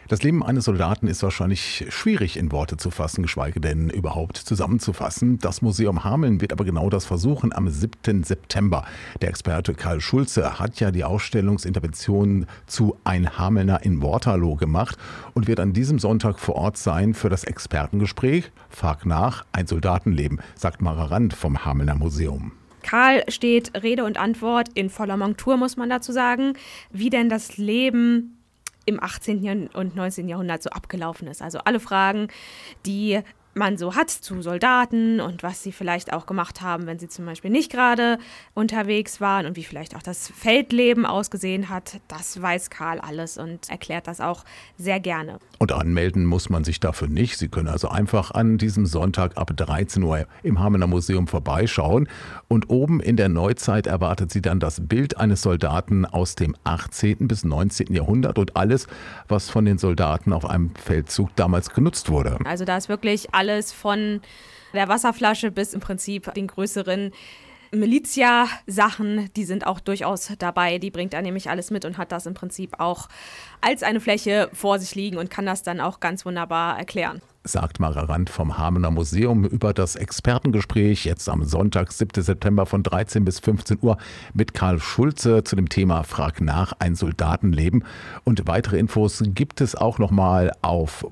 Das Leben eines Soldaten ist wahrscheinlich schwierig in Worte zu fassen, geschweige denn überhaupt zusammenzufassen. Das Museum Hameln wird aber genau das versuchen am 7. September. Der Experte Karl Schulze hat ja die Ausstellungsintervention zu Ein Hamelner in Waterloo gemacht und wird an diesem Sonntag vor Ort sein für das Expertengespräch. Frag nach, ein Soldatenleben, sagt Mara Rand vom Hamelner Museum. Karl steht Rede und Antwort in voller Montur, muss man dazu sagen, wie denn das Leben im 18. und 19. Jahrhundert so abgelaufen ist. Also alle Fragen, die man so hat zu Soldaten und was sie vielleicht auch gemacht haben, wenn sie zum Beispiel nicht gerade unterwegs waren und wie vielleicht auch das Feldleben ausgesehen hat, das weiß Karl alles und erklärt das auch sehr gerne. Und anmelden muss man sich dafür nicht. Sie können also einfach an diesem Sonntag ab 13 Uhr im Hamelner Museum vorbeischauen. Und oben in der Neuzeit erwartet Sie dann das Bild eines Soldaten aus dem 18. bis 19. Jahrhundert und alles, was von den Soldaten auf einem Feldzug damals genutzt wurde. Also da ist wirklich alles von der Wasserflasche bis im Prinzip den größeren Milizia-Sachen, die sind auch durchaus dabei. Die bringt er nämlich alles mit und hat das im Prinzip auch als eine Fläche vor sich liegen und kann das dann auch ganz wunderbar erklären. Sagt Mara Rand vom Hamelner Museum über das Expertengespräch jetzt am Sonntag, 7. September von 13 bis 15 Uhr mit Karl Schulze zu dem Thema Frag nach, ein Soldatenleben. Und weitere Infos gibt es auch nochmal auf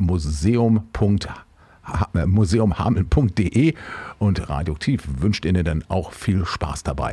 museumhameln.de und Radioaktiv wünscht Ihnen dann auch viel Spaß dabei.